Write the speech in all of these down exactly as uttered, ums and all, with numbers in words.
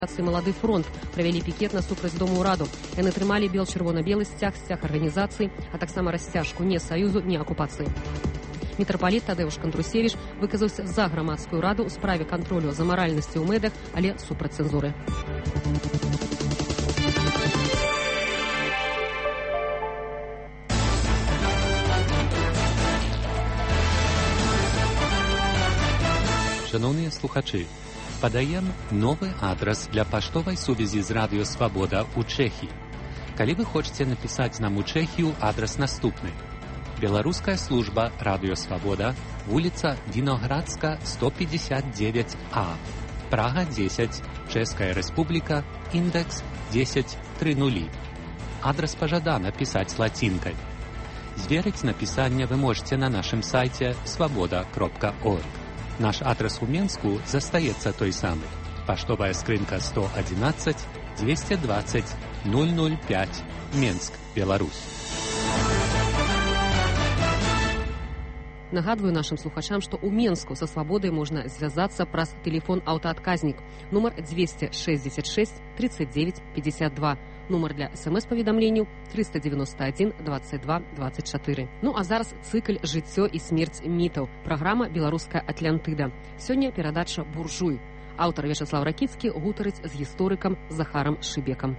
«Малады фронт» правялі пікет насупраць дому ўраду. Яны трымалі бел-чырвона-белы сцяг, сцяг арганізацыі, а таксама расцяжку ні саюзу, ні акупацыі. Мітрапаліт Тадэўш Кандрусевіч выказаўся за грамадскую раду ў справе кантролю за маральнасцю ў медыях, але супраць цэнзуры. Шановныя слухачы, падаем новы адрас для паштовай сувязі з Радыё Свабода ў Чэхіі. Калі вы хочаце напісаць нам у Чэхію, адрас наступны. Беларуская служба Радыё Свабода, вуліца Віноградска, сто пятьдесят девять А, Прага дзесяць, Чэшская Рэспубліка, індекс дзесяць тридцать. Адрас пажадана пісаць лацінкай. Зверыць напісанне вы можете на нашым сайце свабода кропка орг. Наш адрес у Менску застаецца той самы. Паштовая скрынка сто одиннадцать двести двадцать ноль ноль пять, Менск, Беларусь. Нагадваю нашим слухачам, што ў Менску са Свабодай можна звязацца праз тэлефон аўтаадказнік нумар двести шестьдесят шесть тридцать девять пятьдесят два, нумар для смс-паведамленняў триста девяносто один двадцать два двадцать четыре. Ну а зараз цыкль «Жыццё і смерць мітаў», праграма «Беларуская Атлантыда». Сёння перадача «Буржуй». Аўтар Вячаслав Ракіцкі гутарыць з гісторыкам Захарам Шыбекам.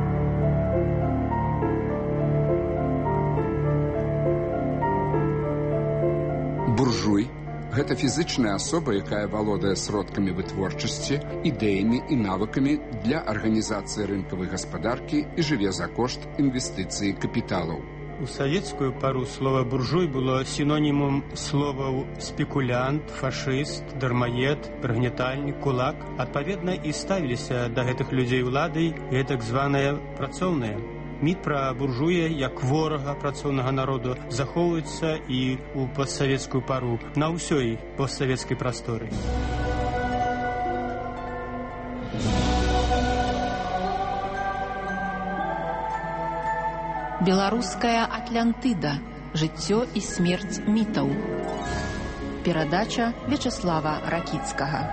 Буржуй – гэта фізычная асоба, якая валодае сродкамі вытворчасці, ідэямі і навыкамі для арганізацыі рынкавай гаспадаркі і жыве за кошт інвестыцыі капіталаў. У савецкую пару слова «буржуй» было сінонімам словаў «спекулянт», «фашыст», «дармаед», «прыгнятальнік», «кулак». Адпаведна і ставіліся да гэтых людзей уладай гэтак званыя працоўныя. Міт пра буржуя як ворага працоўнага народу захоўваецца і ў постсавецкую пару на ўсёй постсавецкай прасторы. Беларуская Атлантыда. Жыццё і смерць мітаў. Перадача Вячаслава Ракіцкага.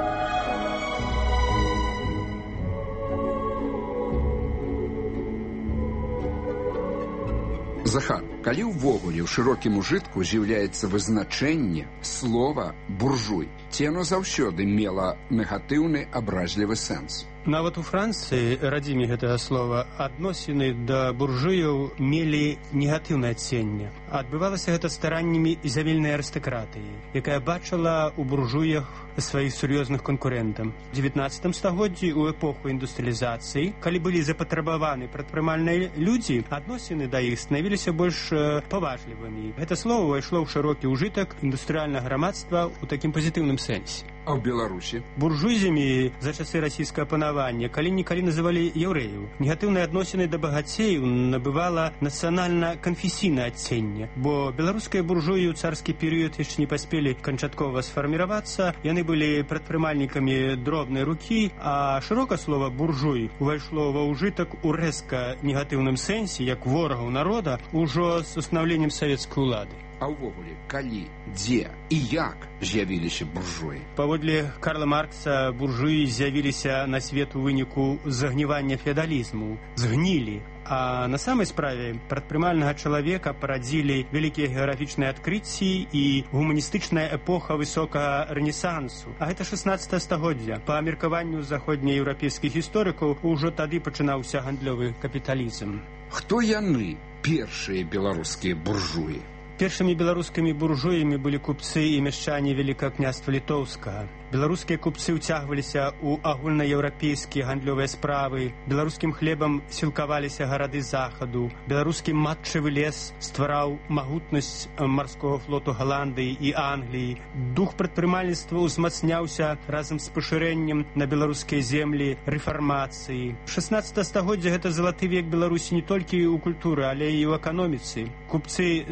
Захар, калі ўвогуле ў шырокім ужытку з'яўляецца вызначэнне слова «буржуй», ці яно заўсёды мела негатыўны абразлівы сэнс? Нават у Францыі, радзіме гэтага слова, адносіны да буржуяў мелі негатыўнае адценне. Адбывалася гэта стараннямі зямельнай арыстакратыі, якая бачыла ў буржуях сваіх сур'ёзных канкурэнтаў. У дзевятнаццатым стагоддзі, у эпоху індустрыялізацыі, калі былі запатрабаваны прадпрымальныя людзі, адносіны да іх станавіліся больш паважлівымі. Гэта слова ўвайшло ў шырокі ўжытак індустрыяльнага грамадства ў такім пазітыўным сэнсе. А ў Беларусі? Буржуйзамі за часы расійскага панавання калі-нікалі называлі яўрэяў. Негатыўныя адносіны да багацеяў набывала нацыянальна-канфесійнае адценне, бо беларускія буржуі ў царскі перыяд яшчэ не паспелі канчаткова сфарміравацца, яны былі прадпрымальнікамі дробнай рукі, а шырока слова «буржуй» увайшло ва ўжытак у рэзка негатыўным сэнсе, як ворагаў народа, ужо з устанаўленнем савецкай улады. А ўвогуле, калі, дзе і як з'явіліся буржуі? Паводле Карла Маркса, буржуі з'явіліся на свет у выніку загнівання феадалізму, згнілі. А на самай справе прадпрымальнага чалавека парадзілі вялікія геаграфічныя адкрыцці і гуманістычная эпоха высокага рэнесансу. А гэта шаснаццатае стагоддзя. Па меркаванню заходнееўрапейскіх гісторыкаў ужо тады пачынаўся гандлёвы капіталізм. Хто яны, першыя беларускія буржуі? Першымі беларускімі буржуямі былі купцы і мяшчане Вялікага княства Літоўскага. Беларускія купцы ўцягваліся ў агульнаеўрапейскія гандлёвыя справы, беларускім хлебам сілкаваліся гарады захаду, беларускі матчавы лес ствараў магутнасць марскога флоту Галандыі і Англіі. Дух прадпрымальніцтва ўзмацняўся разам з пашырэннем на беларускія землі рэфармацыі. шаснаццатае стагоддзе гэта залаты век Беларусі не толькі ў культуры, але і ў эканоміцы. Купцы з Кары,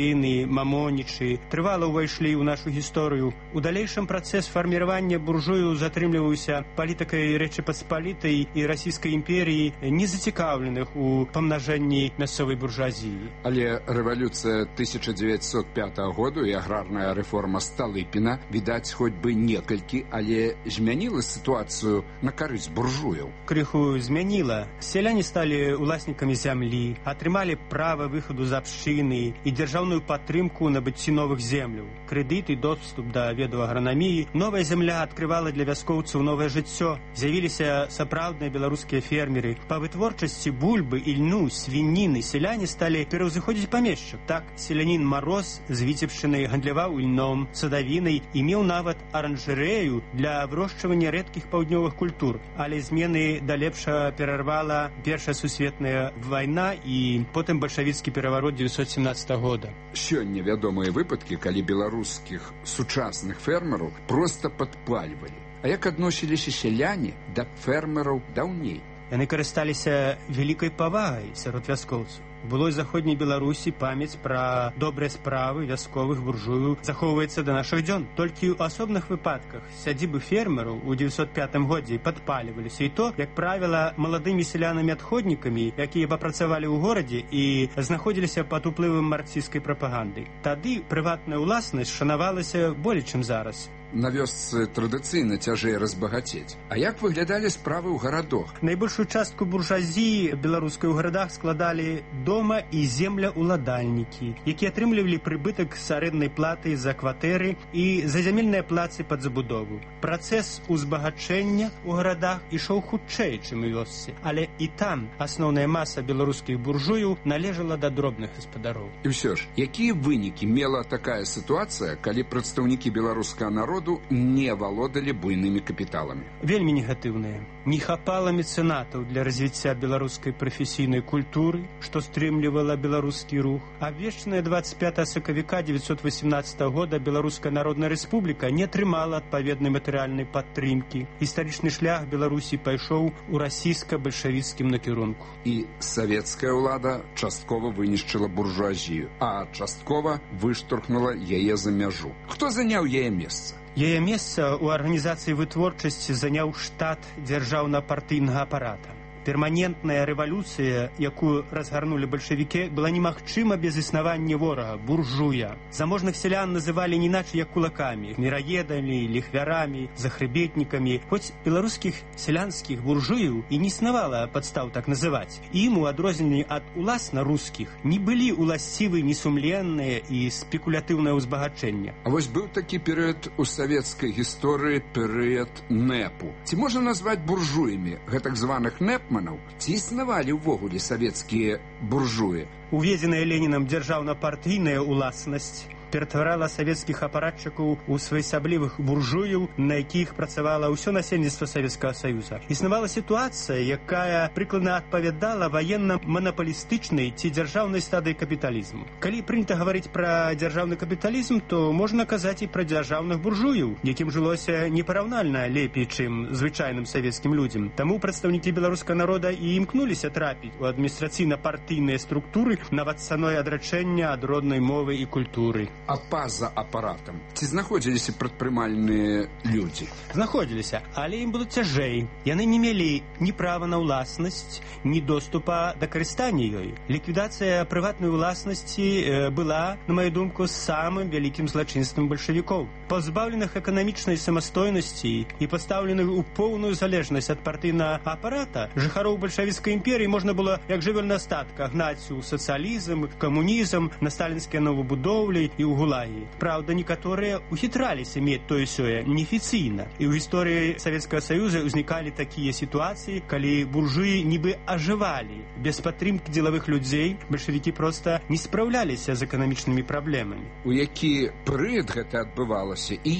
Галіны, Мамонічы трывала ўвайшлі ў нашу гісторыю. У далейшым працэс фарміравання буржуяў затрымліваўся палітыкай Рэчы Паспалітай і Расійскай імперіі, не зацікаўленых у памнажэнні мясцовай буржуазіі. Але рэвалюцыя тысяча дзевяцьсот пятага году і аграрная рэформа Сталыпіна, відаць, хоць бы некалькі, але змяніла сітуацыю на карысць буржуяў. Крыху змяніла. Сяляне сталі уласнікамі зямлі, атрымалі права выхаду з абшчыны і дзяржаўную падтрымку набыцці новых земляў, крэдыт і доступ да ведаў агранаміі. Новая зямля адкрывала для вяскоўцаў новае жыццё. З'явіліся сапраўдныя беларускія фермеры. Па вытворчасці бульбы, ільну, свініны сяляне сталі пераўзыходзіць памешчык. Так, селянін Мароз з Віцебшчыны гандляваў ільном, садавінай і меў нават аранжарэю для вырошчвання рэдкіх паўднёвых культур. Але змены да лепшага перарвала Першая сусветная вайна і потым бальшавіцкі пераварот дзевяцьсот сямнаццатага года. Сёння вядомыя выпадкі, калі беларускіх сучасных фермераў проста падпальвалі. А як адносіліся сяляне да фермераў даўней? Яны карысталіся вялікай павагай сярод вяскоўцаў. У былой заходняй Беларусі памяць пра добрыя справы вясковых буржуяў захоўваецца да нашых дзён. Толькі ў асобных выпадках сядзібы фермераў у дзевяцьсот пятым годзе падпальваліся, і то, як правіла, маладымі сялянамі-адходнікамі, якія папрацавалі ў горадзе і знаходзіліся пад уплывам марксісцкай прапаганды. Тады прыватная ўласнасць шанавалася болей, чым зараз. На вёсцы традыцыйна цяжэй разбагацець. А як выглядалі справы ў гарадах? Найбольшую частку буржуазіі беларускай у гарадах складалі дома і земляўладальнікі, якія атрымлівалі прыбытак з арэнднай платы за кватэры і за зямельныя плацы пад забудову. Працэс узбагачэння ў гарадах ішоў хутчэй, чым у вёсцы, але і там асноўная маса беларускіх буржуяў належала да дробных гаспадароў. І ўсё ж, якія вынікі мела такая сітуацыя, калі прадстаўнікі беларускага народа не валодалі буйнымі капіталамі? Вельмі негатыўныя. Не хапала мецэнатаў для развіцця беларускай прафесійнай культуры, што стрымлівала беларускі рух. Абвешчаная дваццаць пятага сакавіка дзевяцьсот васемнаццатага года Беларуская Народная Рэспубліка не атрымала адпаведнай матэрыяльнай падтрымкі. Гістарычны шлях Беларусі пайшоў у расійска-бальшавіцкім накірунку. І савецкая ўлада часткова вынішчыла буржуазію, а часткова выштурхнула яе за мяжу. Хто заняў яе месца? Яе месца ў арганізацыі вытворчасці заняў штат дзяржаўна-партыйнага апарата. Перманентная рэвалюцыя, якую разгарнулі бальшавікі, была немагчыма без існавання ворага, буржуя. Заможных сялян называлі не іначай як кулакамі, міраедамі, ліхвярамі, захрыбетнікамі. Хоць беларускіх сялянскіх буржуяў і не існавала падстаў так называць. Ім, у адрозненні ад уласна рускіх, не былі уласцівы несумленныя і спекулятыўнае ўзбагачэнне. А вось быў такі перыяд у савецкай гісторыі, перыяд нэпу. Ці можна назваць буржуямі гэтак званых нэп? Ці існавалі ўвогуле савецкія буржуі? Уведзеная Ленінам дзяржаўна-партыйная ўласнасць ператварала савецкіх апаратчыкаў у своеасаблівых буржуяў, на якіх працавала ўсё насельніцтва Савецкага Саюза. Існавала сітуацыя, якая прыкладна адпавядала ваенна-манапалістычнай ці дзяржаўнай стадыі капіталізму. Калі прынята гаварыць пра дзяржаўны капіталізм, то можна казаць і пра дзяржаўных буржуяў, якім жылося непараўнальна лепей, чым звычайным савецкім людзям. Таму прадстаўнікі беларускага народа і імкнуліся трапіць у адміністрацыйна-партыйныя структуры нават цаной адрачэння ад роднай мовы і культуры. А па-за апаратам ці знаходзіліся прадпрымальныя людзі? Знаходзіліся, але ім было цяжэй. Яны не мелі ні права на ўласнасць, ні доступа да карыстання ёй. Ліквідацыя прыватнай уласнасці была, на маю думку, самым вялікім злачынствам бальшавікоў. Пазбаўленых эканамічнай самастойнасці і пастаўленых у поўную залежнасць ад партыйнага апарата, жыхароў бальшавіцкай імперіі можна было, як жывёльны астатка, гнаць у сацыялізм, камунізм, на сталінскія новабудоўлі і ў гулагі. Праўда, некаторыя ухітраліся мець тое-сёе неафіцыйна. І ў гісторыі Савецкага Саюза ўзнікалі такія сітуацыі, калі буржуі нібы ажывалі. Без падтрымкі дзелавых людзей бальшавікі проста не спраўляліся з эканамічнымі праблемамі. У які перыяд гэта адбывалася і як?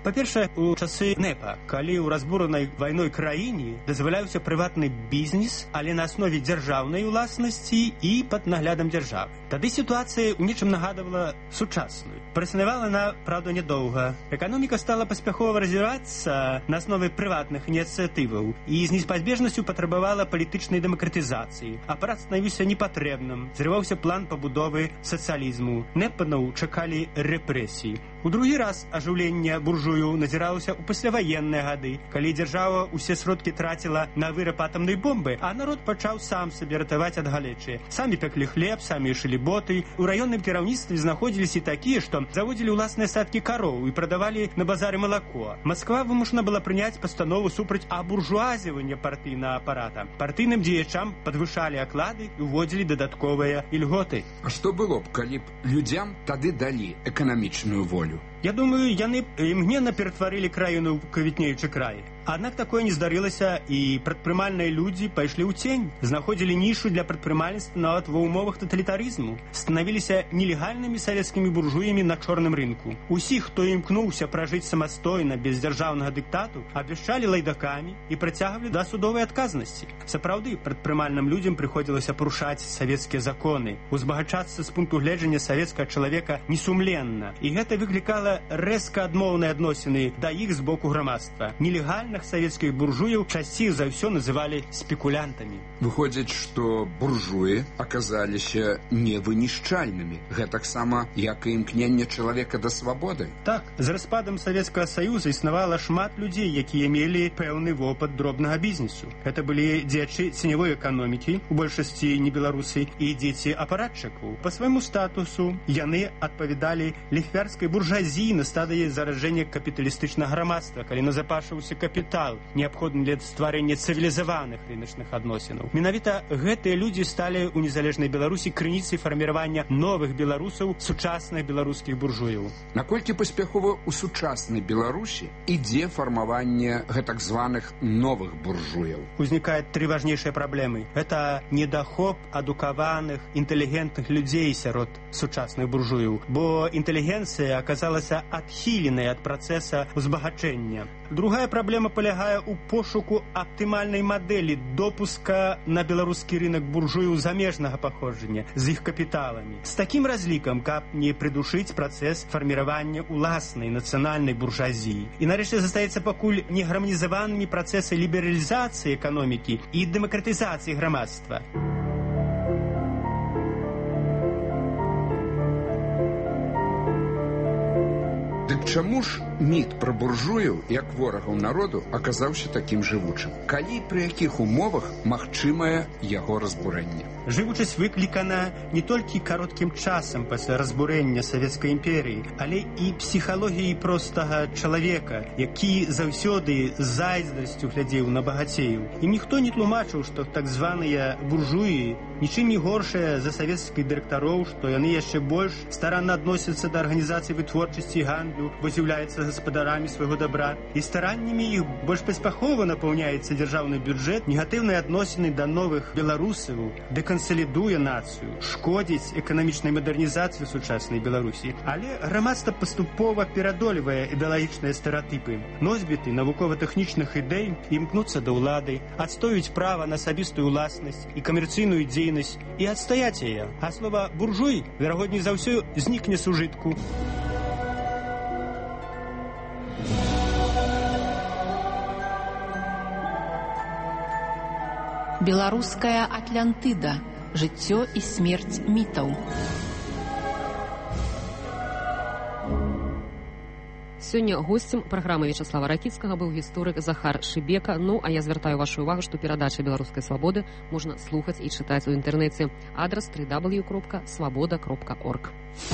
Па-першае, у часы НЭПа, калі ў разбуранай вайной краіне дазваляўся прыватны бізнес, але на аснове дзяржаўнай уласнасці і пад наглядам дзяржавы. Тады сітуацыя ў нечым нагадывала сучасную. Праіснавала она, правда, нядоўга. Эканоміка стала паспяхова развівацца на аснове прыватных ініцыятываў і з неспазбежнасцю патрабавала палітычнай дэмакратызацыі. Апарат станавіўся непатрэбным, зрываўся план пабудовы сацыялізму. Нэпанаў чакалі рэпрэсій. У другі раз ажыўленне буржуяў назіралася ў пасляваенныя гады, калі дзяржава ўсе сродкі траціла на выраб атамнай бомбы, а народ пачаў сам сабе ратаваць ад галечы. Самі пеклі хлеб, самі шылі боты. У раённым кіраўніцтве знаходзіліся такія, што заводзілі ўласныя садкі кароў і прадавалі на базары малако. Масква вымушана была прыняць пастанову супраць абуржуазівання партыйнага апарата. Партыйным дзеячам падвышалі аклады і ўводзілі дадатковыя ільготы. А што было б, калі б людзям тады далі эканамічную волю? Я думаю, яны імгненна ператварылі краіну ў квітнеючы край. Аднак такое не здарылася, і прадпрымальныя людзі пайшлі ў цень, знаходзілі нішу для прадпрымальніцтва нават ва ўмовах таталітарызму, станавіліся нелегальнымі савецкімі буржуямі на чорным рынку. Усіх, хто імкнуўся пражыць самастойна без дзяржаўнага дыктату, абвяшчалі лайдакамі і прыцягвалі да судовай адказнасці. Сапраўды, прадпрымальным людзям прыходзілася парушаць савецкія законы, узбагачацца з пункту гледжання савецкага чалавека несумленна, і гэта выклікала рэзка адмоўныя адносіны да іх з боку грамадства. Нелегальна савецкіх буржуяў часцей за ўсё называлі спекулянтамі. Выходзіць, што буржуі аказаліся невынішчальнымі, гэтаксама, як і імкненне чалавека да свабоды. Так, з распадам Савецкага Саюза існавала шмат людзей, якія мелі пэўны вопыт дробнага бізнесу. Гэта былі дзеячы ценявой эканомікі, у большасці не беларусы, і дзеці апаратчыкаў. Па свайму статусу яны адпавядалі ліхвярскай буржуазіі на стадыі зараджэння капіталістычнага грамадства, калі назапашыўся капітал, неабходны для стварэння цывілізаваных рыначных адносінаў. Менавіта гэтыя людзі сталі ў незалежнай Беларусі крыніцай фарміравання новых беларусаў, сучасных беларускіх буржуяў. Наколькі паспяхова ў сучаснай Беларусі ідзе фармаванне гэтак званых новых буржуяў? Узнікаюць тры важнейшыя праблемы. Гэта недахоп адукаваных, інтэлігентных людзей сярод сучасных буржуяў, бо інтэлігенцыя аказалася адхіленай ад працэса узбагачэння. Другая праблема палягае ў пошуку аптымальнай мадэлі допуска на беларускі рынак буржуяў замежнага паходжання з іх капіталамі. З такім разлікам, каб не прыдушыць працэс фарміравання ўласнай нацыянальнай буржуазіі. І нарэшце застаецца пакуль негарманізаванымі працэсы лібералізацыі эканомікі і дэмакратызацыі грамадства. Дык чаму ж міт пра буржуяў, як ворагаў народу, аказаўся такім жывучым? Калі і пры якіх умовах магчымае яго разбурэнне? Жывучасць выклікана не толькі кароткім часам пасля разбурэння Савецкай імперіі, але і псіхалогіяй простага чалавека, які заўсёды з зайздрасцю глядзеў на багацеяў. І ніхто не тлумачыў, што так званыя буржуі нічым не горшыя за савецкіх дырэктароў, што яны яшчэ больш старанна адносяцца да арганізацыі вытворчасці і гандлю, бо з'яўляюцца гаспадарамі свайго дабра. І стараннямі іх больш паспяхова напаўняецца дзяржаўны бюджэт, негатыўныя адносіны да новых беларусаў, дэкансалідуе нацыю, шкодзіць эканамічнай мадэрнізацыі сучаснай Беларусі. Але грамадства паступова перадолевае ідэалагічныя стэрэатыпы. Носьбіты навукова-тэхнічных ідэй імкнуцца да ўлады, адстойваюць права на асабістую ўласнасць і камерцыйную дзейнасць і адстаяць яе. А слова буржуй, верагодней за ўсё, знікне з ужытку. Беларуская Атлантыда. Жыццё і смерць мітаў. Сёння госцем праграмы Вячаслава Ракіцкага быў гісторык Захар Шыбека. Ну, а я звяртаю вашу увагу, што перадачы беларускай свабоды можна слухаць і чытаць у інтэрнэце. Адрас дабл ю дабл ю дабл ю кропка свабода кропка орг.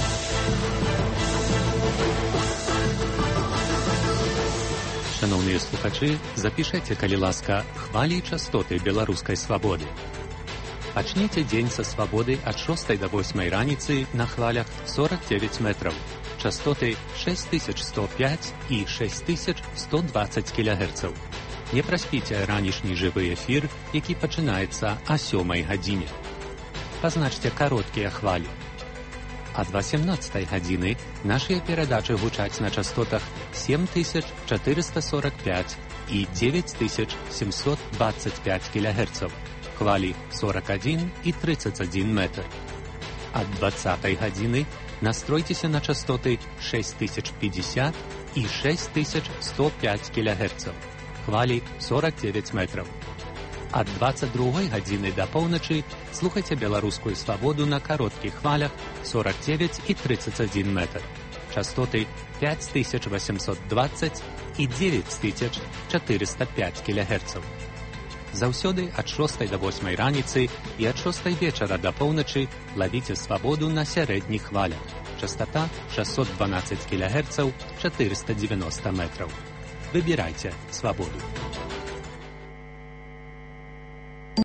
Шановныя слухачы, запішэце, калі ласка, хвалі і частоты беларускай свабоды. Пачнеце дзень са свабоды ад шостай да восьмай раніцы на хвалях сорок девять метраў. Частоты шесть тысяч сто пять і шесть тысяч сто двадцать кілогерцаў. Не праспіце ранішні жывы эфір, які пачынаецца о сёмай гадзіне. Пазначце кароткія хвалі. Ад васемнаццатай гадзіны Нашыя перадачы гучаць на частотах семь тысяч четыреста сорок пять и девять тысяч семьсот двадцать пять килогерцев, хвали сорок один и тридцать один метр. От двадцатой гадзіны настройтеся на частоты шесть тысяч пятьдесят и шесть тысяч сто пять килогерцев, хвали сорок девять метров. От двадцать другой гадзіны до полночи слухайте белорусскую свободу на коротких хвалях сорок девять и тридцать один метр. Частоты пять тысяч восемьсот двадцать и девять тысяч четыреста пять килогерцев. Заўсёды ад шостай до восьмай раніцы и от шостай вечера до полночи ловите свободу на сярэдніх хвалях. Частота шестьсот двенадцать килогерцев, четыреста девяносто метров. Выбирайте свободу.